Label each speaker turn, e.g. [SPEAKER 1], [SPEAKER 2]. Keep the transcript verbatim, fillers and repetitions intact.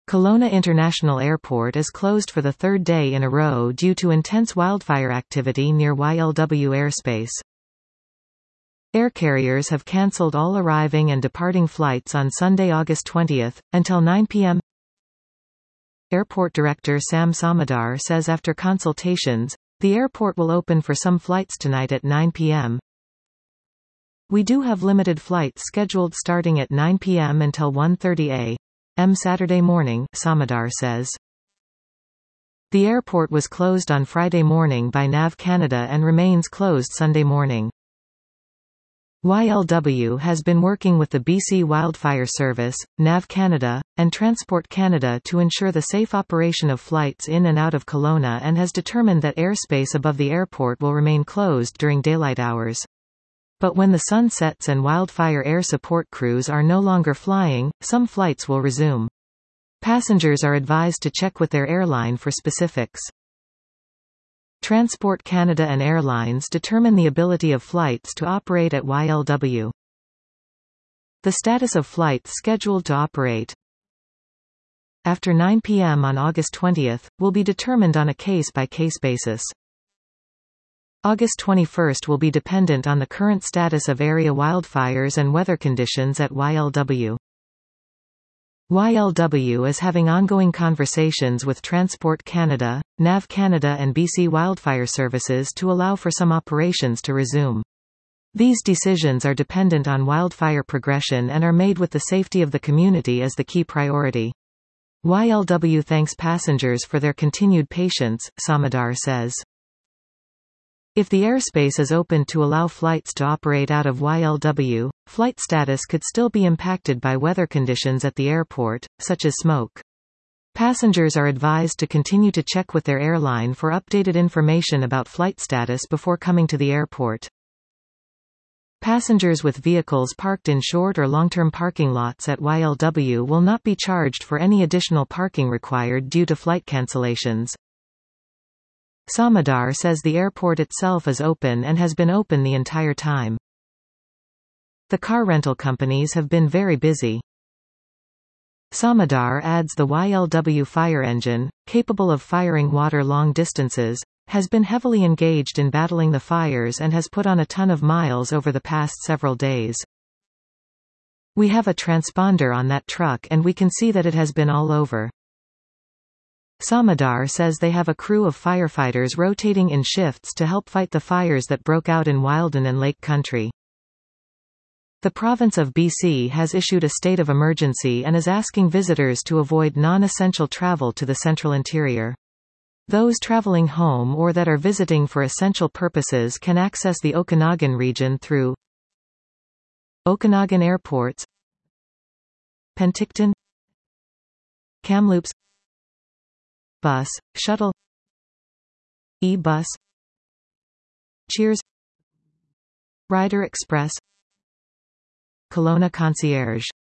[SPEAKER 1] Kelowna International Airport is closed for the third day in a row due to intense wildfire activity near Y L W airspace. Air carriers have cancelled all arriving and departing flights on Sunday, August twentieth, until nine p m Airport Director Sam Samadar says after consultations, the airport will open for some flights tonight at nine p m We do have limited flights scheduled starting at nine p m until one thirty a m Saturday morning, Samadar says. The airport was closed on Friday morning by N A V Canada and remains closed Sunday morning. Y L W has been working with the B C Wildfire Service, N A V Canada, and Transport Canada to ensure the safe operation of flights in and out of Kelowna and has determined that airspace above the airport will remain closed during daylight hours. But when the sun sets and wildfire air support crews are no longer flying, some flights will resume. Passengers are advised to check with their airline for specifics. Transport Canada and airlines determine the ability of flights to operate at Y L W. The status of flights scheduled to operate after nine p m on August twentieth, will be determined on a case-by-case basis. August twenty-first will be dependent on the current status of area wildfires and weather conditions at Y L W. Y L W is having ongoing conversations with Transport Canada, N A V Canada and B C Wildfire Services to allow for some operations to resume. These decisions are dependent on wildfire progression and are made with the safety of the community as the key priority. Y L W thanks passengers for their continued patience, Samadar says. If the airspace is opened to allow flights to operate out of Y L W, flight status could still be impacted by weather conditions at the airport, such as smoke. Passengers are advised to continue to check with their airline for updated information about flight status before coming to the airport. Passengers with vehicles parked in short or long-term parking lots at Y L W will not be charged for any additional parking required due to flight cancellations. Samadar says the airport itself is open and has been open the entire time. The car rental companies have been very busy. Samadar adds the Y L W fire engine, capable of firing water long distances, has been heavily engaged in battling the fires and has put on a ton of miles over the past several days. We have a transponder on that truck and we can see that it has been all over. Samadar says they have a crew of firefighters rotating in shifts to help fight the fires that broke out in Wildon and Lake Country. The province of B C has issued a state of emergency and is asking visitors to avoid non-essential travel to the central interior. Those traveling home or that are visiting for essential purposes can access the Okanagan region through Okanagan Airports, Penticton, Kamloops, Bus, Shuttle, E-Bus, Cheers, Rider Express, Kelowna Concierge.